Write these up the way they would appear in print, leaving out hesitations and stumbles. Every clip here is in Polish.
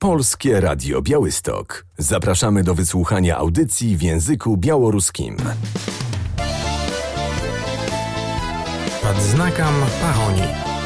Polskie Radio Białystok. Zapraszamy do wysłuchania audycji w języku białoruskim. Pod znakом pahoni.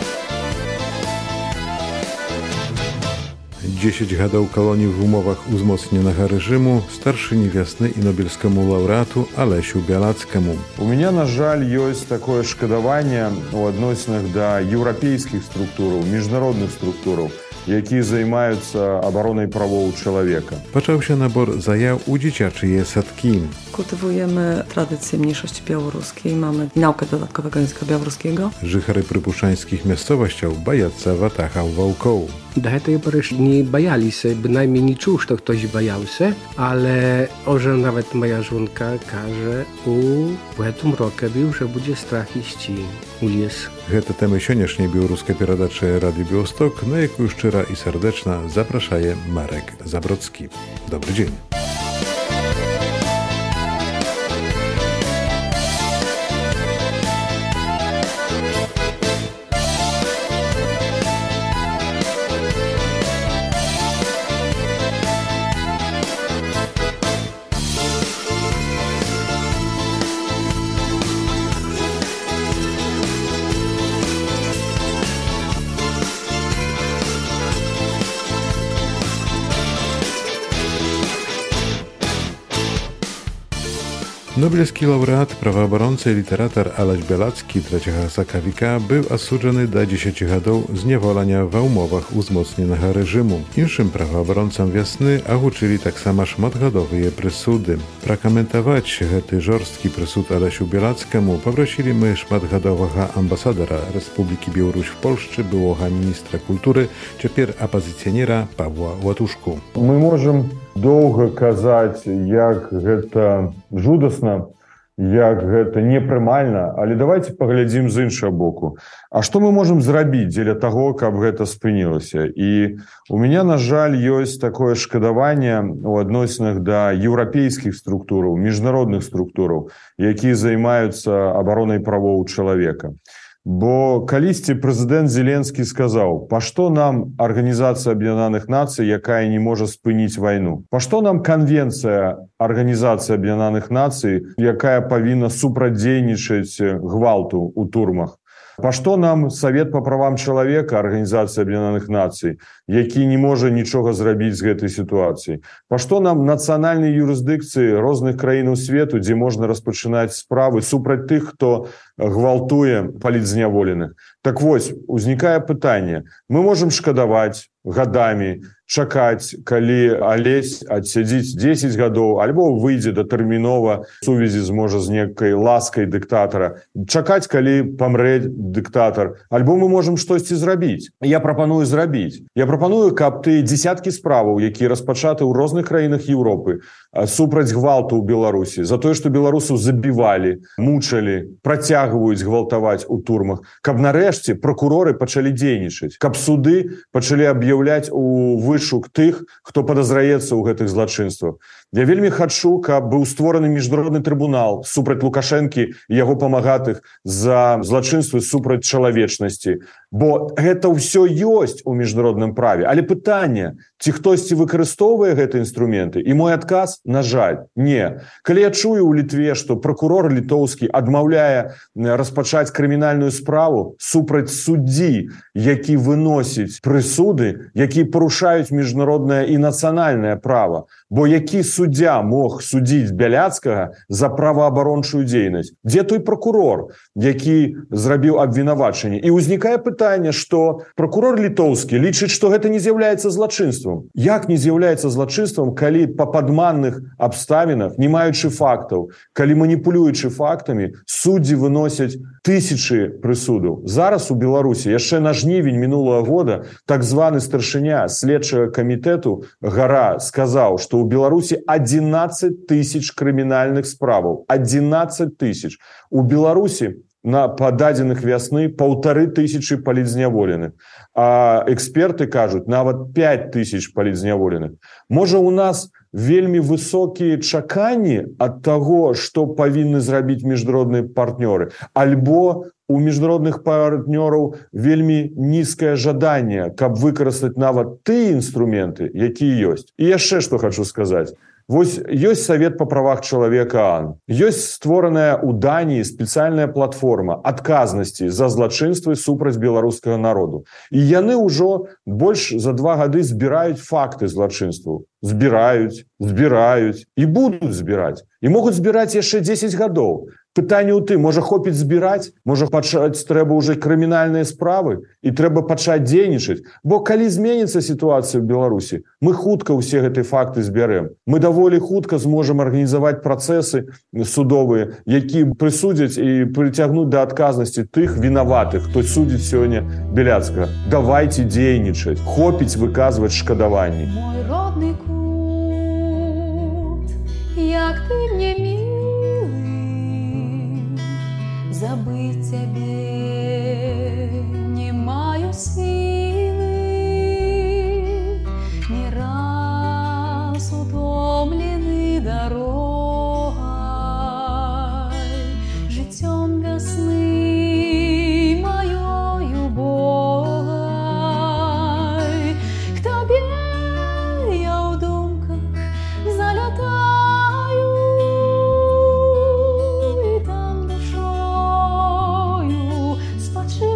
10 гадоў колонii w umowach uzmocnionego reżimu старшыні вясны і нобелевскому лаўрэату Алесю Бялацкаму. У меня, на жаль, ёсць такое шкадаванне у адносінах да еўрапейскіх структураў, міжнародных структураў, якія займаюцца абаронай правоў чалавека. Пачаўся набор заяў у дзіцячыя садкі. Kultywujemy tradycję mniejszości białoruskiej, mamy naukę dodatkowego języka białoruskiego. Жыхары прыпушчанскіх мясцовасцяў баяцца ватагаў ваўкоў. Do tej pory nie bajali się, bynajmniej nie czuł, że ktoś bajał się, ale że nawet moja żonka każe w tym roku był, że będzie strach iść u les. Гэта тэмы сённяшняй беларускай перадачы Радыё Białystok, на якую шчыра і сардэчна запрашае Марек Забродскі. Добрый дзень. Nobelski laureat, prawoobrońca i literator Aleś Białacki 3 sakawika był osudzony do 10 гадоў zniewolenia w umowach uzmocnionego reżimu. Inszym prawoobrońcom wiosny ahuczyli tak samo szmatgadowe presudy. Prakomentować ten żorstki presud Alesiu Białackiemu poprosili my szmatgadowego ambasadora Republiki Białoruś w Polsce, byłego ministra kultury, teraz opozycjoniera Pawła Łatuszku. Мы можем доўга казаць, як гэта жудасна, як гэта непрымальна, але давайте паглядзім з іншага боку. А што мы можам зрабіць дзеля таго, каб гэта спынілася? І у меня, на жаль, ёсць такое шкадаванне у адносінах да еўрапейскіх структураў, міжнародных структураў, якія займаюцца абаронай правоў чалавека. Бо калісьці прэзідэнт Зеленскі сказаў, па што нам Арганізацыя Аб'яднаных Нацый, якая не можа спыніць вайну? Па што нам Канвенцыя Арганізацыі Аб'яднаных Нацый, якая павінна супрацьдзейнічаць гвалту ў турмах? Па што нам Савет па правам чалавека Арганізацыі Аб'яднаных Нацый, які не можа нічога зрабіць з гэтай сітуацыяй? Па што нам нацыянальныя юрысдыкцыі розных краінаў свету, дзе можна распачынаць справы супраць тых, хто гвалтуе палітзняволеных? Так вось, узнікае пытанне. Мы можам шкадаваць гадамі, чакаць, калі Алесь адсядзіць 10 гадоў, альбо выйдзе датэрмінова, сувязі зможа з некай ласкай дыктатара, чакаць, калі памрэ дыктатар, альбо мы можам штосьці зрабіць. Я прапаную зрабіць. Я прапаную, каб ты дзесяткі справаў, якія распачаты ў розных краінах Еўропы, супраць гвалту ў Беларусі, за тое, што беларусаў забівалі, мучалі, працягваюць гвалтаваць у турмах, каб нарэшце пракуроры пачалі дзейнічаць, каб суды пачалі аб'яўляць у вышук тых, хто падазраецца ў гэтых злачынствах. Я вельмі хачу, каб быў створаны міжнародны трыбунал супраць Лукашэнкі і яго памагатых за злачынствы супраць чалавечнасці. Бо гэта ўсё ёсць у міжнародным праве. Але пытанне, ці хтосьці выкарыстоўвае гэтыя інструменты? І мой адказ, на жаль, не. Калі я чую ў Літве, што пракурор літоўскі адмаўляе распачаць крымінальную справу супраць суддзі, які выносіць прысуды, які парушаюць міжнароднае і нацыянальнае права, бо які суддзя мог судзіць Бяляцкага за праваабарончую дзейнасць? Дзе той пракурор, які зрабіў абвінавачанне? І ўзнікае пытанне, што пракурор літоўскі лічыць, што гэта не з'яўляецца злачынствам. Як не з'яўляецца злачынствам, калі па падманных абставінах, не маючы фактаў, калі маніпулюючы фактамі, суддзі выносяць тысячы прысудаў? Зараз у Беларусі, яшчэ на жнівень мінулага года, так званы старшыня следчага камітэту Гара сказаў, што ў Беларусі 11 тысяч крымінальных справаў. 11 тысяч. У Беларусі па дадзеных вясны 1500 палітзняволеных. А эксперты кажуць, нават 5000 палітзняволеных. Можа, у нас вельмі высокія чаканні ад таго, што павінны зрабіць міжнародныя партнёры, альбо у міжнародных партнёраў вельмі нізкае жаданне, каб выкарыстаць нават тыя інструменты, якія ёсць. І яшчэ што хочу сказаць. Вось ёсць Савет па правах чалавека ААН. Ёсць створаная ў Даніі спецыяльная платформа адказнасці за злачынствы супраць беларускага народу. І яны ўжо больш за 2 гады збіраюць факты злачынстваў. Збіраюць і будуць збіраць. І могуць збіраць яшчэ 10 гадоў. Пытанне ў тым, можа хопіць збіраць, можа пачаць трэба ўжо крымінальныя справы і трэба пачаць дзейнічаць. Бо калі зменіцца сітуацыя ў Беларусі, мы хутка ўсе гэтыя факты збярэм. Мы даволі хутка зможам арганізаваць працэсы судовыя, якія прысудзяць і прыцягнуць да адказнасці тых вінаватых, хто судзіць сёння Беляцкага. Давайце дзейнічаць, хопіць выказваць шкадаванні. Мой родны кут, як ты мне милый, забыть тебе не маю силы, не раз утомлены дорогой, життем весны моёю Богой. К тебе я в думках залетаю, и там душою спочиваю.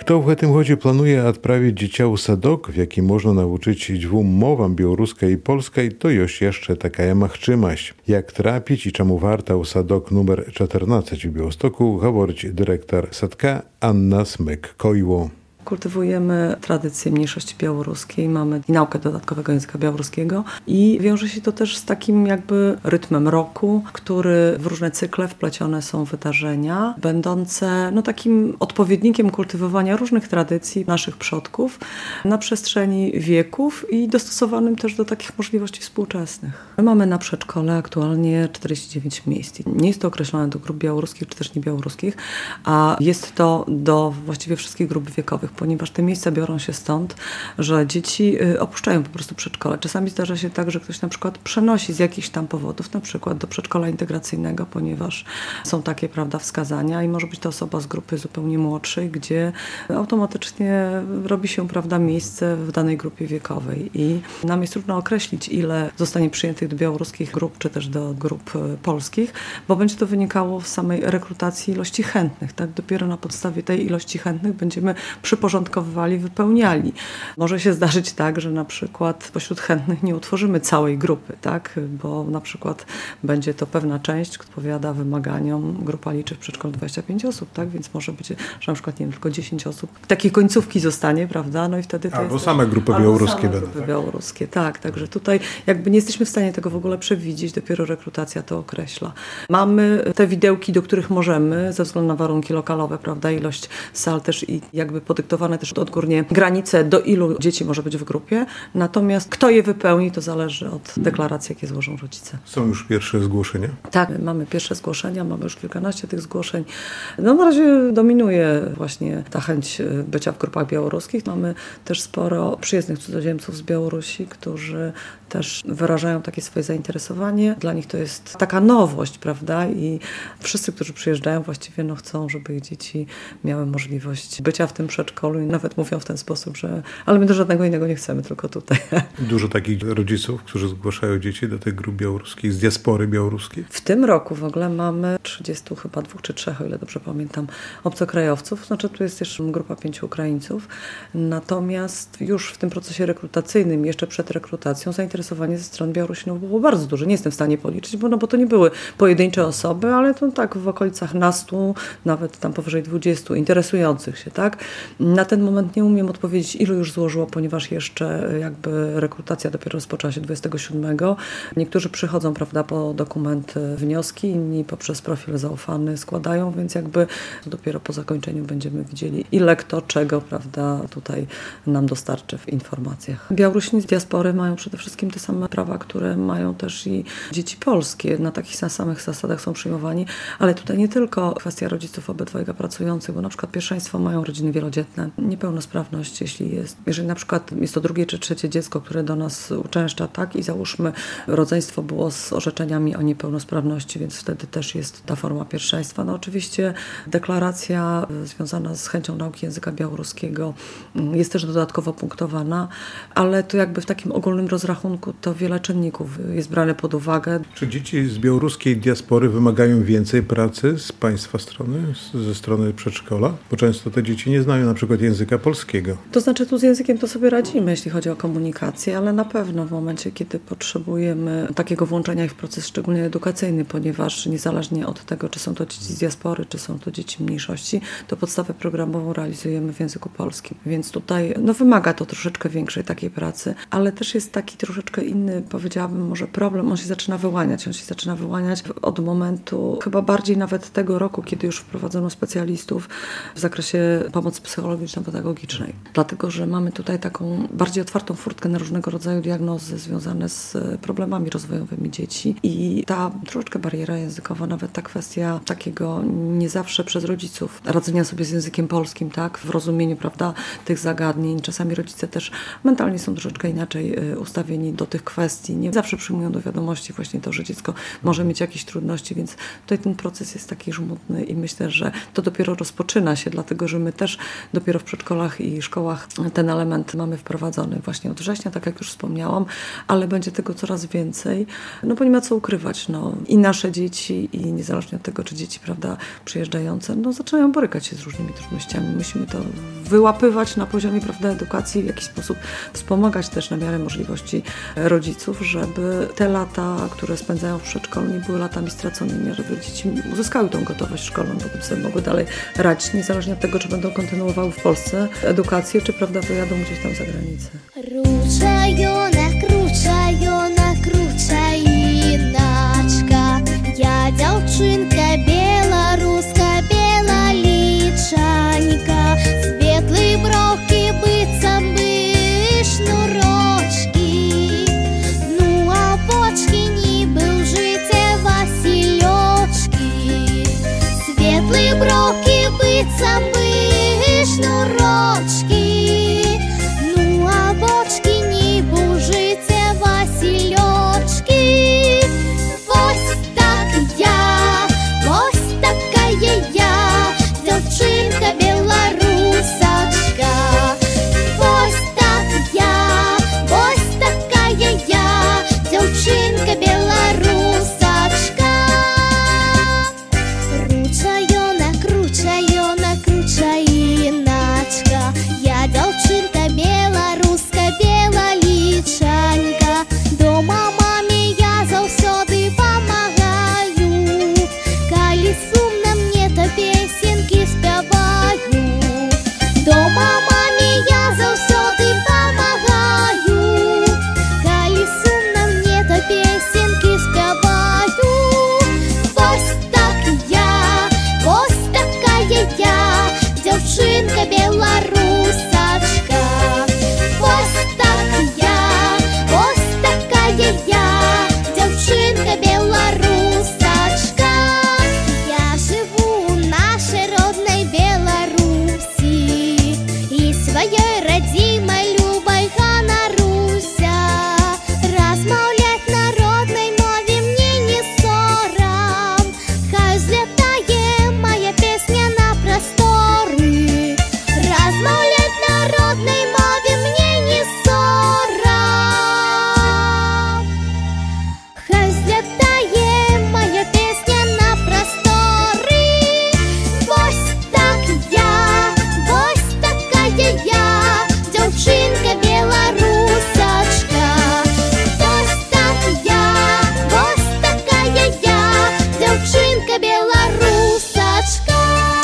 Kto w гэтым годзе плануе адправіць дзіця ў садок, в якім можна навучыць 2 мовам беларускай і польскай, то ёсць яшчэ такая магчымасць. Як трапіць і чаму варта ў садок нумер 14 w Białymstoku, гаворыць дырэктар садка Anna Smyk-Kojło. Kultywujemy tradycję mniejszości białoruskiej, mamy naukę dodatkowego języka białoruskiego i wiąże się to też z takim jakby rytmem roku, który w różne cykle wplecione są wydarzenia, będące takim odpowiednikiem kultywowania różnych tradycji naszych przodków na przestrzeni wieków i dostosowanym też do takich możliwości współczesnych. My mamy na przedszkole aktualnie 49 miejsc. Nie jest to określone do grup białoruskich czy też niebiałoruskich, a jest to do właściwie wszystkich grup wiekowych, ponieważ te miejsca biorą się stąd, że dzieci opuszczają po prostu przedszkole. Czasami zdarza się tak, że ktoś na przykład przenosi z jakichś tam powodów, na przykład do przedszkola integracyjnego, ponieważ są takie, wskazania i może być to osoba z grupy zupełnie młodszej, gdzie automatycznie robi się, miejsce w danej grupie wiekowej i nam jest trudno określić, ile zostanie przyjętych do białoruskich grup, czy też do grup polskich, bo będzie to wynikało z samej rekrutacji ilości chętnych. Tak? Dopiero na podstawie tej ilości chętnych będziemy przyporządkowywali, wypełniali. Może się zdarzyć tak, że na przykład spośród chętnych nie utworzymy całej grupy, tak? Bo na przykład będzie to pewna część, która odpowiada wymaganiom. Grupa liczy w przedszkolu 25 osób, tak? Więc może być, że na przykład tylko 10 osób takiej końcówki zostanie, prawda? No i wtedy to albo jest same grupy białoruskie będą. Grupy białoruskie, tak. Także tutaj jakby nie jesteśmy w stanie tego w ogóle przewidzieć, dopiero rekrutacja to określa. Mamy te widełki, do których możemy, ze względu na warunki lokalowe, prawda? Ilość sal też i jakby podyktowane też odgórnie granice, do ilu dzieci może być w grupie. Natomiast kto je wypełni, to zależy od deklaracji, jakie złożą rodzice. Są już pierwsze zgłoszenia? Tak, mamy pierwsze zgłoszenia, mamy już kilkanaście tych zgłoszeń. Na razie dominuje właśnie ta chęć bycia w grupach białoruskich. Mamy też sporo przyjezdnych cudzoziemców z Białorusi, którzy też wyrażają takie swoje zainteresowanie. Dla nich to jest taka nowość, prawda? I wszyscy, którzy przyjeżdżają, właściwie chcą, żeby ich dzieci miały możliwość bycia w tym przedszkolu i nawet mówią w ten sposób, że ale my do żadnego innego nie chcemy, tylko tutaj. Dużo takich rodziców, którzy zgłaszają dzieci do tych grup białoruskich, z diaspory białoruskiej? W tym roku w ogóle mamy 30 chyba 2 czy 3, o ile dobrze pamiętam, obcokrajowców. Znaczy tu jest też grupa 5 Ukraińców. Natomiast już w tym procesie rekrutacyjnym, jeszcze przed rekrutacją, zainteresowanie ze strony Białorusi było bardzo duże. Nie jestem w stanie policzyć, bo to nie były pojedyncze osoby, ale to tak w okolicach nastu, nawet tam powyżej 20 interesujących się, tak? Na ten moment nie umiem odpowiedzieć, ilu już złożyło, ponieważ jeszcze jakby rekrutacja dopiero rozpoczęła się 27. Niektórzy przychodzą, prawda, po dokument wnioski, inni poprzez profil zaufany składają, więc jakby dopiero po zakończeniu będziemy widzieli, ile kto czego, prawda, tutaj nam dostarczy w informacjach. Białorusini z diaspory mają przede wszystkim te same prawa, które mają też i dzieci polskie. Na takich samych zasadach są przyjmowani, ale tutaj nie tylko kwestia rodziców obydwojga pracujących, bo na przykład pierwszeństwo mają rodziny wielodzietne, niepełnosprawność, jeżeli na przykład jest to 2. czy 3. dziecko, które do nas uczęszcza, tak, i załóżmy rodzeństwo było z orzeczeniami o niepełnosprawności, więc wtedy też jest ta forma pierwszeństwa. Oczywiście deklaracja związana z chęcią nauki języka białoruskiego jest też dodatkowo punktowana, ale to jakby w takim ogólnym rozrachunku to wiele czynników jest brane pod uwagę. Czy dzieci z białoruskiej diaspory wymagają więcej pracy z państwa strony, ze strony przedszkola? Bo często te dzieci nie znają na przykład języka polskiego. To znaczy tu z językiem to sobie radzimy, jeśli chodzi o komunikację, ale na pewno w momencie, kiedy potrzebujemy takiego włączenia ich w proces szczególnie edukacyjny, ponieważ niezależnie od tego, czy są to dzieci z diaspory, czy są to dzieci mniejszości, to podstawę programową realizujemy w języku polskim. Więc tutaj wymaga to troszeczkę większej takiej pracy, ale też jest taki troszeczkę inny, powiedziałabym, może problem. On się zaczyna wyłaniać od momentu chyba bardziej nawet tego roku, kiedy już wprowadzono specjalistów w zakresie pomocy psychologiczno-pedagogicznej. Dlatego, że mamy tutaj taką bardziej otwartą furtkę na różnego rodzaju diagnozy związane z problemami rozwojowymi dzieci i ta troszeczkę bariera językowa, nawet ta kwestia takiego nie zawsze przez rodziców radzenia sobie z językiem polskim, tak, w rozumieniu, prawda, tych zagadnień. Czasami rodzice też mentalnie są troszeczkę inaczej ustawieni do tych kwestii. Nie zawsze przyjmują do wiadomości właśnie to, że dziecko może mieć jakieś trudności, więc tutaj ten proces jest taki żmudny i myślę, że to dopiero rozpoczyna się, dlatego, że my też dopiero dopiero w przedszkolach i szkołach ten element mamy wprowadzony właśnie od września, tak jak już wspomniałam, ale będzie tego coraz więcej, no bo nie ma co ukrywać, no i nasze dzieci i niezależnie od tego, czy dzieci, prawda, przyjeżdżające, no zaczynają borykać się z różnymi trudnościami. Musimy to wyłapywać na poziomie, prawda, edukacji, w jakiś sposób wspomagać też na miarę możliwości rodziców, żeby te lata, które spędzają w przedszkolu, nie były latami straconymi, żeby dzieci uzyskały tą gotowość szkolną, żeby sobie mogły dalej radzić, niezależnie od tego, czy będą kontynuowały w Polsce edukację, czy, prawda, wyjadą gdzieś tam za granicę. Iначка, я дзяўчынка беларуска, белалічанька, светлые броўкі быццам бы шнурочки, ну а бочки нібы ў жыце васілёчки, светлые броўкі быццам бы шнурочки, ну а бочки нібы ў жыце васілёчки. Дзяўчынка беларусачка, вось так я, вось такая я, дзяўчынка беларусачка. Кручаю, іначка, я дзяўчынка беларуска, белалічанька, дома маме я заўсёды памагаю, калі сумна мне, то песенькі спяваю. Дома маме я заўсёды памагаю, калі сумна мне, то песенькі спяваю. Вось так я, вось такая я, дзяўчынка беларусачка. Вось так я, вось такая я, дзяўчынка беларусачка. Я жыву у нашай роднай Беларусі і сваёй радзімай любай ганаруся. Размаўляць на роднай мове мне не сорам, хай злятае моя песня на прасторы. Размаўляць на роднай мове мне не сорам, хай злятае моя песня на прасторы. Вось так я, вось такая я, дзяўчынка беларусачка. Вось так я, вось такая я, дзяўчынка беларусачка.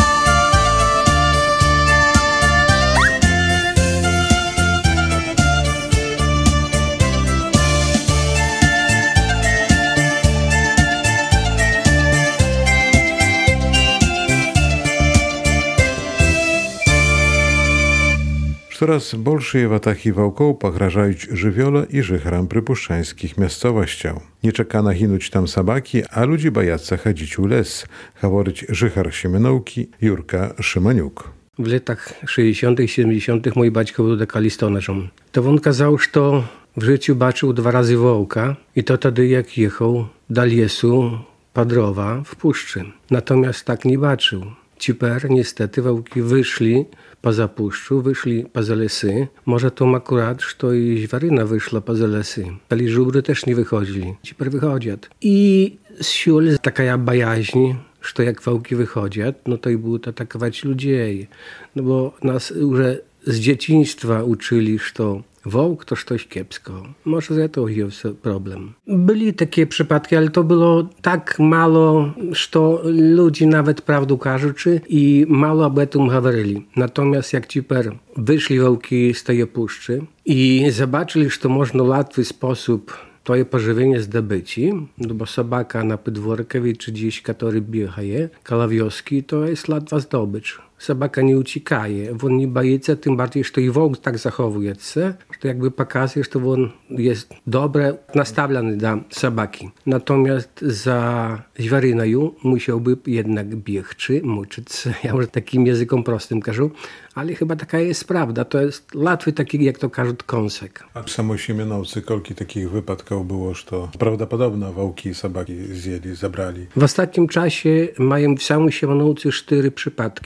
Coraz большие атаки ваўкоў пагражаюць жывёла і жыхарам прыпушчанскіх мясцовасцяў. Не чакана гінуць там сабакі, а людзі баяцца хадзіць у лес, гаворыць жыхар Семеноўкі Юрка Шыманюк. W latach 60., 70. mój baćko był dekalistonarzem. To on kazał, że w życiu baczył 2 razy wołka i to wtedy jak jechał do lesu Padrowa w puszczy. Natomiast tak nie baczył. Ciper niestety wołki wyszli poza puszczu, wyszli poza lesy. Może to akurat, że i Żwaryna wyszła poza lesy. Ale żubry też nie wychodzili. Ciper wychodzą. I z siły taka bajaźń, że jak wołki wychodzą, no to i było to atakować ludzi. No bo nas już z dzieciństwa uczyli, że wołk to coś kiepsko. Może za to jest problem. Byli takie przypadki, ale to było tak mało, że ludzie nawet prawdę кажучи i mało o tym mówili. Natomiast jak ciper wyszli wołki z tej puszczy i zobaczyli, że można w łatwy sposób to pożywienie zdobyć, no bo sobaka na podwórkowie czy gdzieś, który biegaje, koło wioski, to jest łatwa zdobycz. Собака не uciekaje, on nie boi się, tym bardziej, że i wołk tak zachowuje się, że jakby pokazuje, że on jest dobrze nastawiony do sobaki. Natomiast za Żwaryną musiałby jednak biegć, muczyć się, ja już takim językiem prostym każę, ale chyba taka jest prawda, to jest łatwy taki, jak to każą, kąsek. A w samej Siemianowcy kolki takich wypadków było, że to prawdopodobno wołki i sobaki zjedli, zabrali? W ostatnim czasie mają w samej Siemianowcy 4 przypadki.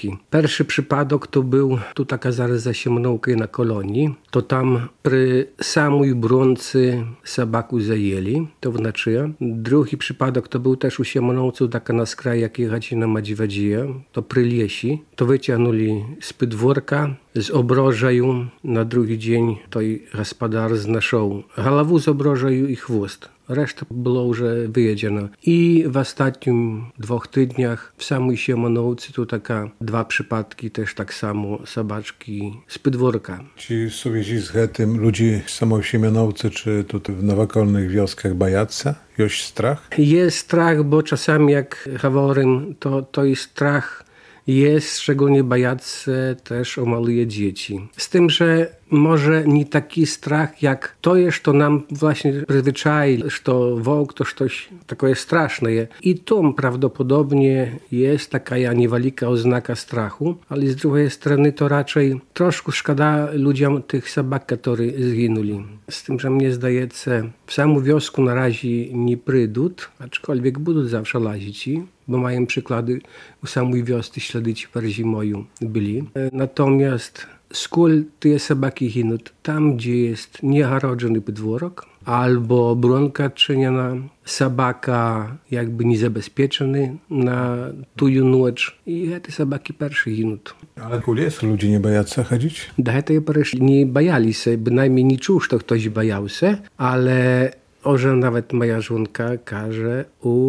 Pierwszy przypadek to był, tu taka zaraz za Siemianówką na kolonii, to tam przy samej bronce sobaku zajęli, to w Naczyja. Drugi przypadek to był też u Siemianówców, taka na skraju, jak jechać na Madziwadzija, to przy Liesi, to wyciągnęli z podwórka, z obrożaju, na drugi dzień to gospodar znaszał głowę z obrożaju i chwost. Reszta było już wyjedziona. I w ostatnim 2 tygodniach w samej Siemianówce to taka 2 przypadki, też tak samo sobaczki z podwórka. Ci sowieści z tym ludzi w samej Siemianówce, czy tutaj w nowokolnych wioskach bojaться? Jest strach? Jest strach, bo czasami jak mówię, to jest strach. Jest, szczególnie bojacy też o małe dzieci. Z tym, że może nie taki strach, jak to jest, to nam właśnie przyzwyczai, że wołk to coś takie straszne. I tu prawdopodobnie jest taka niewielka oznaka strachu, ale z drugiej strony to raczej troszkę szkoda ludziom tych sobak, którzy zginęli. Z tym, że mnie zdaje, w samą wiosku na razie nie przyjdą, aczkolwiek będą zawsze lazić, bo mają przykłady u samej wiosny, ślady ci zimoju byli. Natomiast skąd te sobaki giną? Tam, gdzie jest niegarodzony podwórek, albo bronka czyniona, sobaka jakby niezabezpieczony na tuju noc i te sobaki pierwsze giną. Ale kules ludzie nie bojaться chodzić? Do tego pierwsze nie bojali się, bynajmniej nie czuł, że ktoś bojał się, ale że nawet moja żonka każe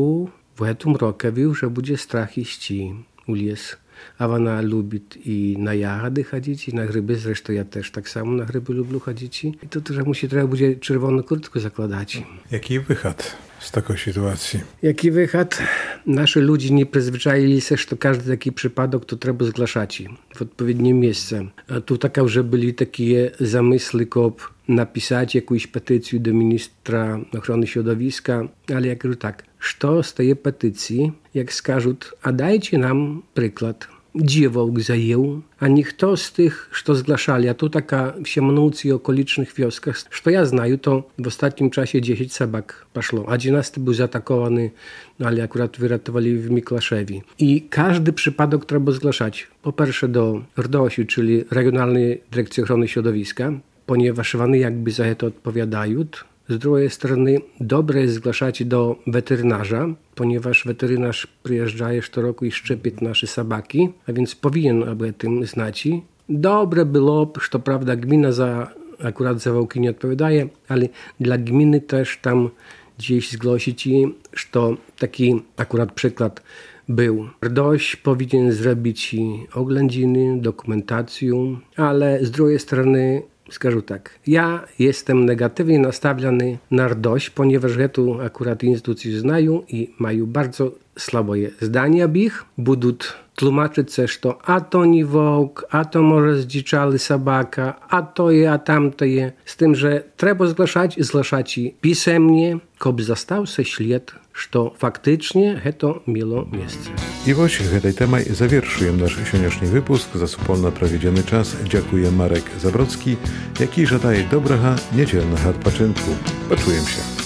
w tym roku wiem, że będzie strach iść u les. A ona lubi i na jagody chodzić, i na grzyby. Zresztą ja też tak samo na grzyby lubię chodzić. I to, że musi trzeba będzie czerwoną kurtkę zakładać. Jaki wychód z takiej sytuacji? Jaki wychód? Nasi ludzie nie przyzwyczaili się, że każdy taki przypadek to trzeba zgłaszać w odpowiednie miejsce. A tu taka, że byli takie zamysły, napisać jakąś petycję do ministra ochrony środowiska, ale jak mówię tak, co z tej petycji, jak skażą, a dajcie nam przykład, gdzie wołk zajął, a nie kto z tych, co zgłaszali, a tu taka w Siemianówce i okolicznych wioskach, co ja znaję, to w ostatnim czasie 10 sobak poszło, a 11 był zaatakowany, ale akurat wyratowali w Miklaszewie. I każdy przypadek trzeba zgłaszać, po pierwsze do RDOŚ-u, czyli Regionalnej Dyrekcji Ochrony Środowiska, ponieważ one jakby za to odpowiadają. Z drugiej strony dobre jest zgłaszać do weterynarza, ponieważ weterynarz przyjeżdża co roku i szczepi nasze sobaki, a więc powinien o tym znać. Dobre było, że prawda gmina akurat za wołki nie odpowiadaje, ale dla gminy też tam gdzieś zgłosić, że taki akurat przykład był. RDOŚ powinien zrobić oględziny, dokumentację, ale z drugiej strony skażę tak, ja jestem negatywnie nastawiony na RDOŚ, ponieważ tu akurat instytucje znają i mają bardzo słabe zdania o ich. Będą tłumaczyć też to, a to nie wołk, a to może zdziczały sobaka, a to je, a tamto je. Z tym, że trzeba zgłaszać pisemnie, aby został się ślad, że faktycznie to miało miejsce. I właśnie tej temaj zawierszujemy nasz dzisiejszy wypusk. Za supolno prowiedziony czas dziękuję Marek Zabrocki, jaki żadaje dobrego, niedzielnego odpoczynku. Poczuję się.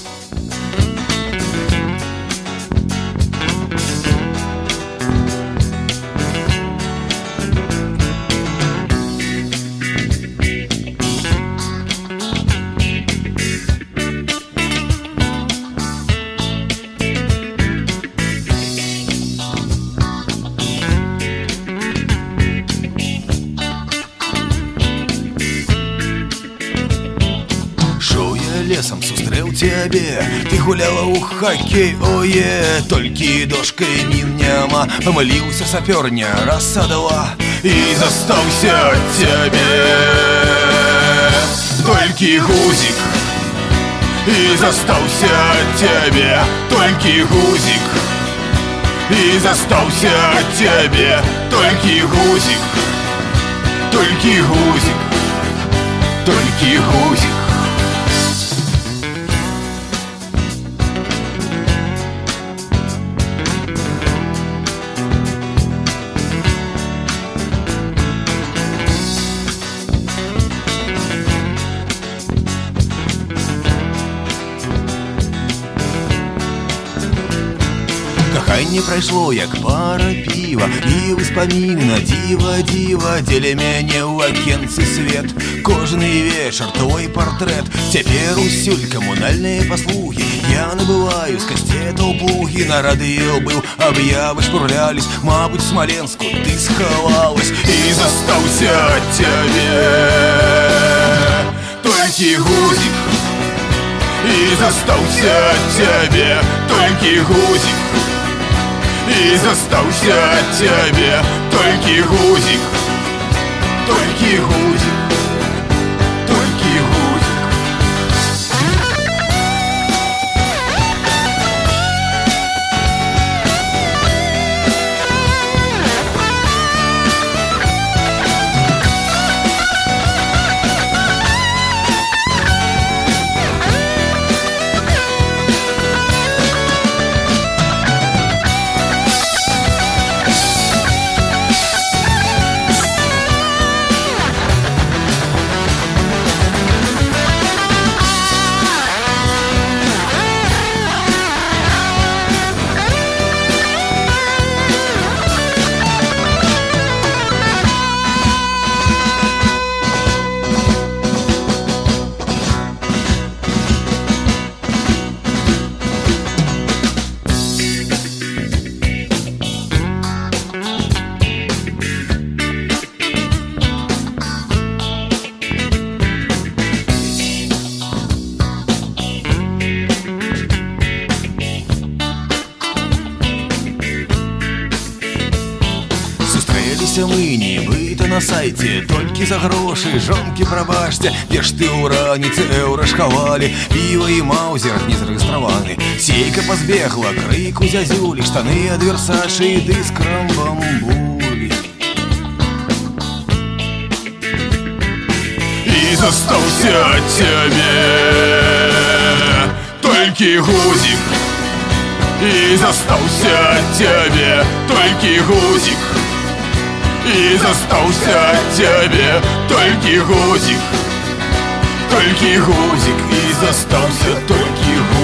Лесом сустрэў цябе, ты гуляла ў хакей, ое, толькі дошкай няма, памыліўся сапёр, не рассадала і застаўся ад цябе. Толькі гузік, і застаўся ад цябе, толькі гузік, і застаўся ад цябе, толькі гузік, толькі гузік, толькі гузік. Каханне прайшло як пара піва, і ўспаміны на дзіва, дзеля мяне ў акенцы свет. Кожны вечар твой партрэт, цяпер усюль камунальныя паслугі. Я набываю з кастетаў плугі, на радыё быў, аб'явы шпурлялись. Мабуть, в Смоленску ты сховалась, і застаўся ад цябе толькі гузік. І застаўся ад цябе толькі гузік. І застаўся ад цябе толькі гузік. Толькі гузік. Толькі гузік. Мы нібыта на сайце, толькі за грошы, жонкі прабачце. Дзе ж ты ў раніцы еўра шхавалі, піва і маузер не зарэгістраваны. Сейка пазбегла, крыку зязюлі, штаны ад Версачы, дыскрам бамбулі. І застаўся ад цябе толькі гузік. І застаўся ад цябе толькі гузік. І застаўся ад цябе толькі гузік. Толькі гузік. І застаўся толькі гузік.